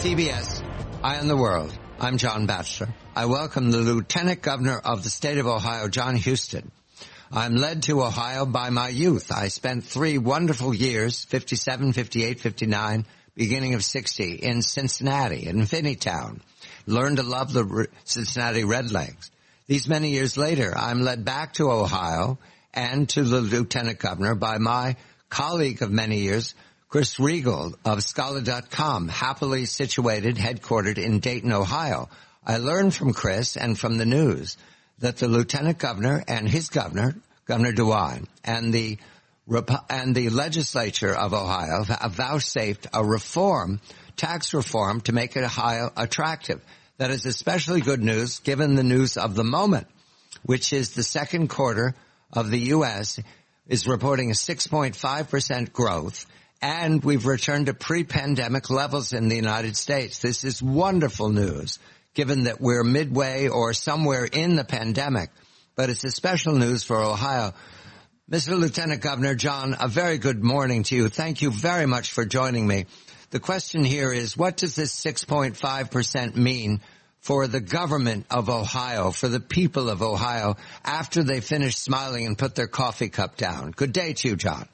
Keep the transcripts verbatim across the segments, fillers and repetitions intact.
C B S, Eye on the World. I'm John Batchelor. I welcome the Lieutenant Governor of the state of Ohio, Jon Husted. I'm led to Ohio by my youth. I spent three wonderful years, fifty-seven, fifty-eight, fifty-nine, beginning of sixty, in Cincinnati, in Finneytown. Learned to love the Cincinnati Redlegs. These many years later, I'm led back to Ohio and to the Lieutenant Governor by my colleague of many years, Chris Riegel of Scholar dot com, happily situated, headquartered in Dayton, Ohio. I learned from Chris and from the news that the Lieutenant Governor and his governor, Governor DeWine, and the and the legislature of Ohio have vouchsafed a reform, tax reform, to make Ohio attractive. That is especially good news given the news of the moment, which is the second quarter of the U S is reporting a six point five percent growth, and we've returned to pre-pandemic levels in the United States. This is wonderful news, given that we're midway or somewhere in the pandemic, but it's a special news for Ohio. Mister Lieutenant Governor, John, a very good morning to you. Thank you very much for joining me. The question here is, what does this six point five percent mean for the government of Ohio, for the people of Ohio, after they finish smiling and put their coffee cup down? Good day to you, John.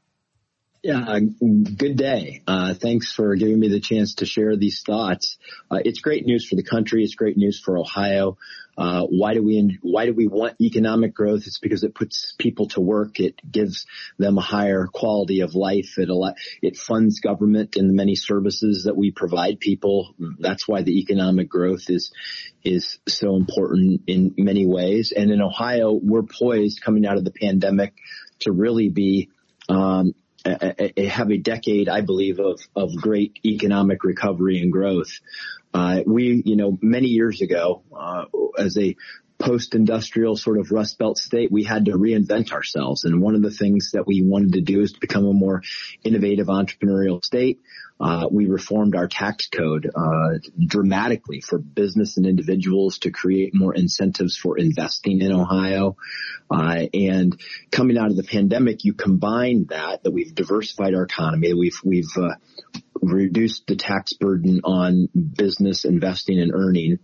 Yeah, good day. Uh, thanks for giving me the chance to share these thoughts. Uh, it's great news for the country. It's great news for Ohio. Uh, why do we, why do we want economic growth? It's because it puts people to work. It gives them a higher quality of life. It, it funds government in the many services that we provide people. That's why the economic growth is, is so important in many ways. And in Ohio, we're poised coming out of the pandemic to really be, um, have a decade, I believe, of, of great economic recovery and growth. Uh, we, you know, many years ago, uh, as a post-industrial sort of Rust Belt state, we had to reinvent ourselves. And one of the things that we wanted to do is to become a more innovative entrepreneurial state. Uh, we reformed our tax code, uh, dramatically for business and individuals to create more incentives for investing in Ohio. Uh, and coming out of the pandemic, you combine that, that we've diversified our economy, we've, we've, uh, reduced the tax burden on business investing and earning.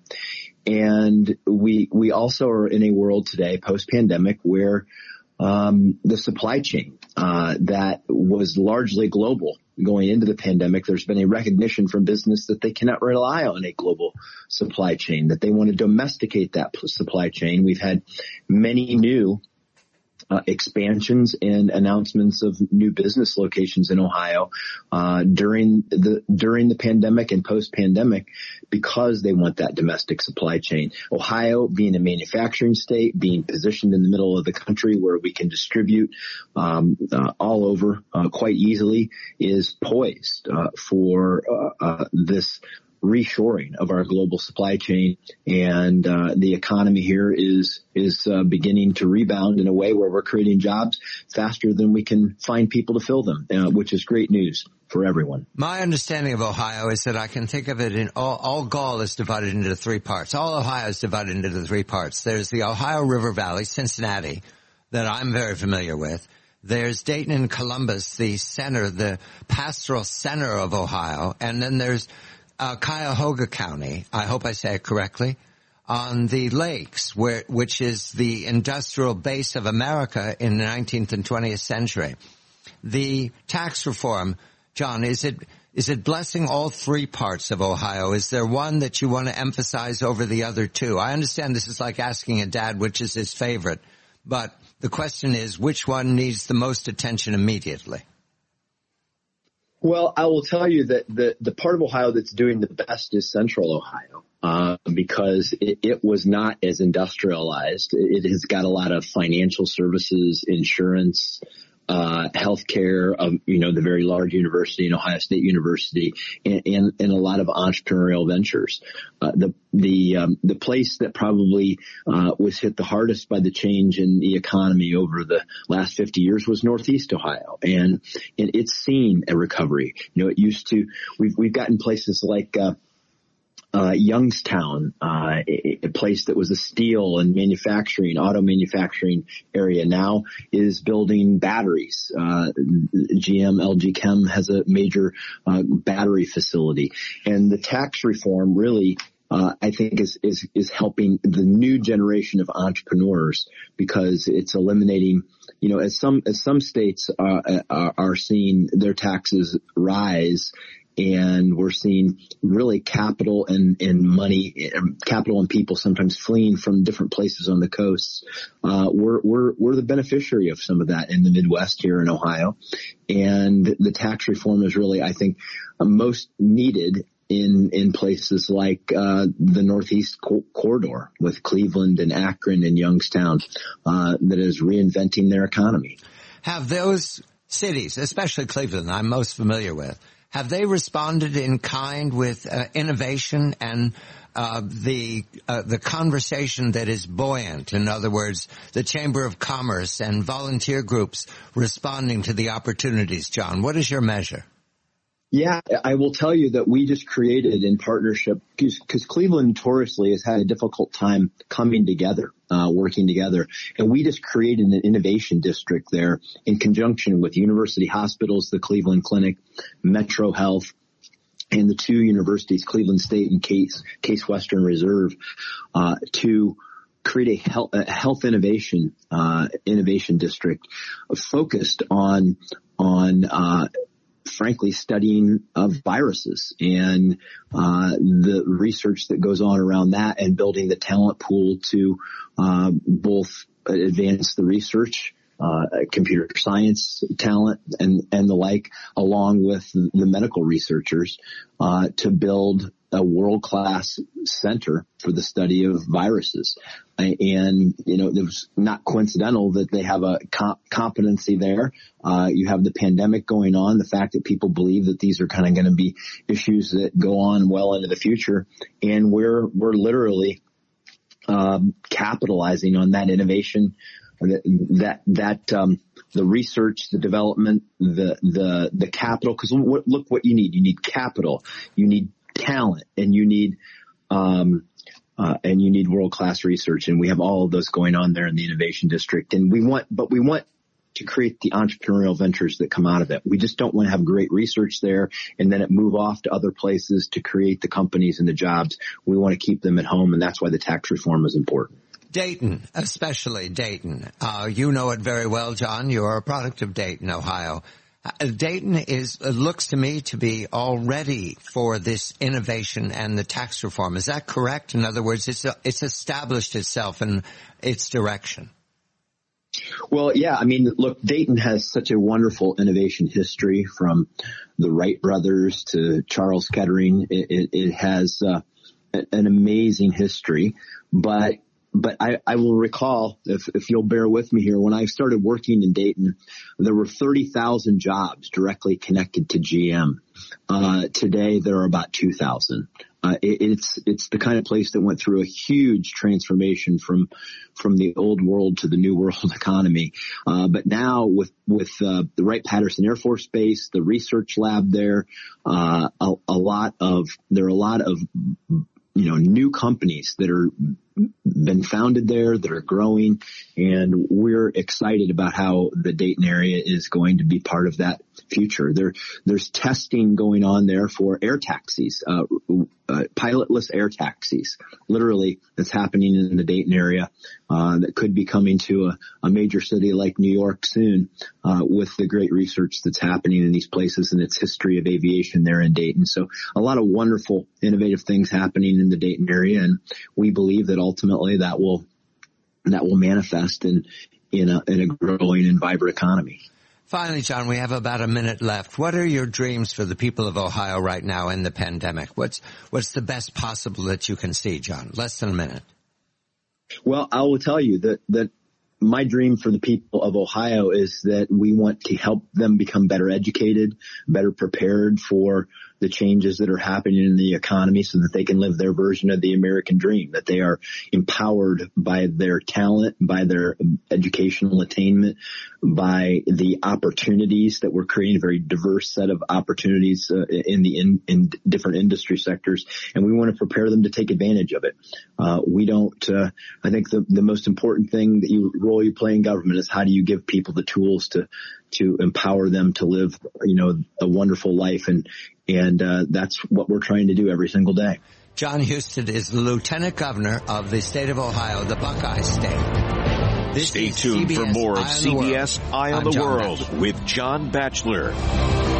And we, we also are in a world today, post-pandemic, where, um, the supply chain, uh, that was largely global going into the pandemic, there's been a recognition from business that they cannot rely on a global supply chain, that they want to domesticate that supply chain. We've had many new Uh, expansions and announcements of new business locations in Ohio uh, during the during the pandemic and post-pandemic, because they want that domestic supply chain. Ohio, being a manufacturing state, being positioned in the middle of the country where we can distribute um, uh, all over uh, quite easily, is poised uh, for uh, uh, this reshoring of our global supply chain, and uh, the economy here is is uh, beginning to rebound in a way where we're creating jobs faster than we can find people to fill them, uh, which is great news for everyone. My understanding of Ohio is that I can think of it in all, all Gaul is divided into three parts. All Ohio is divided into the three parts. There's the Ohio River Valley, Cincinnati, that I'm very familiar with. There's Dayton and Columbus, the center, the pastoral center of Ohio, and then there's Uh, Cuyahoga County, I hope I say it correctly, on the lakes, where, which is the industrial base of America in the nineteenth and twentieth century. The tax reform, John, is it, is it blessing all three parts of Ohio? Is there one that you want to emphasize over the other two? I understand this is like asking a dad which is his favorite, but the question is, which one needs the most attention immediately? Well, I will tell you that the, the part of Ohio that's doing the best is Central Ohio, uh, because it, it was not as industrialized. It has got a lot of financial services, insurance, uh, healthcare, um, you know, the very large university in Ohio State University, and, and, and a lot of entrepreneurial ventures. Uh, the, the, um, the place that probably, uh, was hit the hardest by the change in the economy over the last fifty years was Northeast Ohio. And, and it's seen a recovery. You know, it used to, we've, we've gotten places like, uh, Uh, Youngstown, uh, a, a place that was a steel and manufacturing, auto manufacturing area, now is building batteries. Uh, G M, L G Chem has a major uh, battery facility. And the tax reform really, uh, I think is, is, is helping the new generation of entrepreneurs, because it's eliminating, you know, as some, as some states uh, are, are seeing their taxes rise, and we're seeing really capital and, and money, capital and people sometimes fleeing from different places on the coasts. Uh, we're, we're, we're the beneficiary of some of that in the Midwest here in Ohio. And the tax reform is really, I think, most needed in, in places like, uh, the Northeast co- corridor with Cleveland and Akron and Youngstown, uh, that is reinventing their economy. Have those cities, especially Cleveland, I'm most familiar with, have they responded in kind with uh, innovation and uh, the uh, the conversation that is buoyant? In other words, the Chamber of Commerce and volunteer groups responding to the opportunities. John, what is your measure? Yeah, I will tell you that we just created in partnership, because Cleveland notoriously has had a difficult time coming together, uh, working together. And we just created an innovation district there in conjunction with University Hospitals, the Cleveland Clinic, Metro Health, and the two universities, Cleveland State and Case, Case Western Reserve, uh, to create a health, a health innovation, uh, innovation district focused on, on, uh, frankly, studying of viruses and uh, the research that goes on around that, and building the talent pool to uh, both advance the research, uh, computer science talent, and, and the like, along with the medical researchers, uh, to build a world-class center for the study of viruses. And, you know, it was not coincidental that they have a comp- competency there. Uh, you have the pandemic going on, the fact that people believe that these are kind of going to be issues that go on well into the future. And we're, we're literally, um, capitalizing on that innovation, that, that, that, um, the research, the development, the, the, the capital. Cause look, look what you need. You need capital. You need talent, and you need, um, uh, and you need world-class research. And we have all of those going on there in the innovation district. And we want, but we want to create the entrepreneurial ventures that come out of it. We just don't want to have great research there and then it move off to other places to create the companies and the jobs. We want to keep them at home. And that's why the tax reform is important. Dayton, especially Dayton. Uh, you know it very well, John. You're a product of Dayton, Ohio. Uh, Dayton is, uh, looks to me to be all ready for this innovation and the tax reform. Is that correct? In other words, it's, uh, it's established itself in its direction. Well, yeah, I mean, look, Dayton has such a wonderful innovation history, from the Wright brothers to Charles Kettering. It, it, it has uh, an amazing history, but But I, I will recall, if, if you'll bear with me here, when I started working in Dayton, there were thirty thousand jobs directly connected to G M. Uh, today there are about two thousand. Uh, it, it's, it's the kind of place that went through a huge transformation from, from the old world to the new world economy. Uh, but now with, with, uh, the Wright-Patterson Air Force Base, the research lab there, uh, a, a lot of, there are a lot of, you know, new companies that are been founded there, that are growing, and we're excited about how the Dayton area is going to be part of that future. There, there's testing going on there for air taxis, uh, uh, pilotless air taxis, literally, that's happening in the Dayton area, uh, that could be coming to a, a major city like New York soon, uh, with the great research that's happening in these places and its history of aviation there in Dayton. So a lot of wonderful, innovative things happening in the Dayton area, and we believe that ultimately that will, that will manifest in, in a, in a growing and vibrant economy. Finally, John, we have about a minute left. What are your dreams for the people of Ohio right now in the pandemic? What's, what's the best possible that you can see, John? Less than a minute. Well, I will tell you that, that my dream for the people of Ohio is that we want to help them become better educated, better prepared for the changes that are happening in the economy so that they can live their version of the American dream, that they are empowered by their talent, by their educational attainment, by the opportunities that we're creating, a very diverse set of opportunities uh, in the in, in different industry sectors, and we want to prepare them to take advantage of it. Uh, we don't, uh, I think the, the most important thing that you role you play in government is how do you give people the tools to to empower them to live, you know, a wonderful life, and and uh, that's what we're trying to do every single day. John Husted is the Lieutenant Governor of the state of Ohio, the Buckeye State. This Stay tuned for more of C B S Eye on the World with John Batchelor.